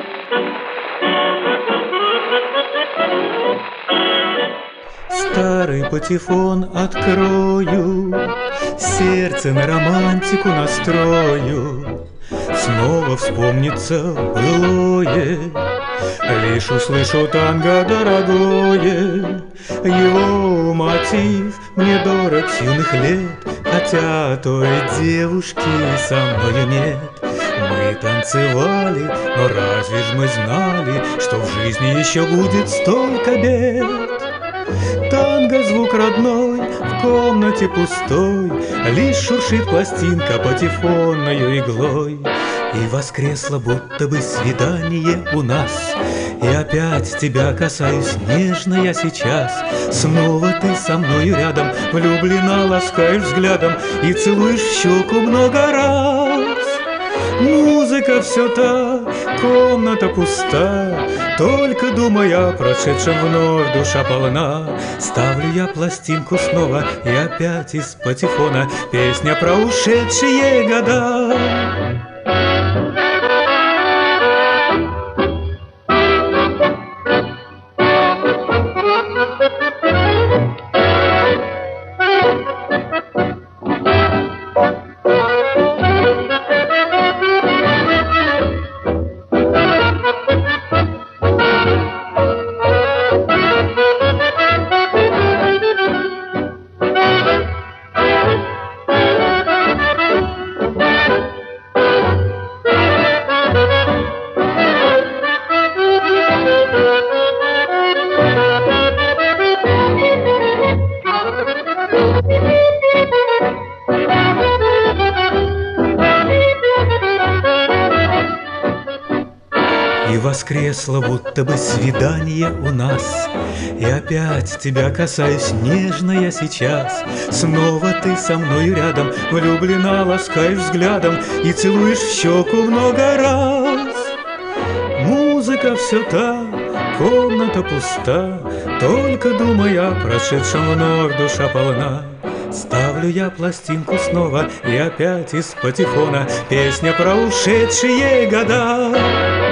Старый патефон открою, сердце на романтику настрою. Снова вспомнится былое, лишь услышу танго дорогое. Его мотив мне дорог с юных лет, хотя той девушки со мною нет. Мы танцевали, но разве ж мы знали, что в жизни еще будет столько бед? Танго — звук родной, в комнате пустой, лишь шуршит пластинка патефонною иглой. И воскресло будто бы свидание у нас, и опять тебя касаюсь нежно я сейчас. Снова ты со мною рядом, влюблена, ласкаешь взглядом и целуешь в щеку много раз. Музыка все та, комната пуста, только думая о прошедшем вновь душа полна. Ставлю я пластинку снова, и опять из патефона песня про ушедшие года. И воскресло будто бы свидание у нас, и опять тебя касаюсь нежно я сейчас. Снова ты со мною рядом, влюблена, ласкаешь взглядом и целуешь в щеку много раз. Музыка все та, комната пуста, только думая о прошедшем вновь душа полна. Ставлю я пластинку снова, и опять из патефона песня про ушедшие года.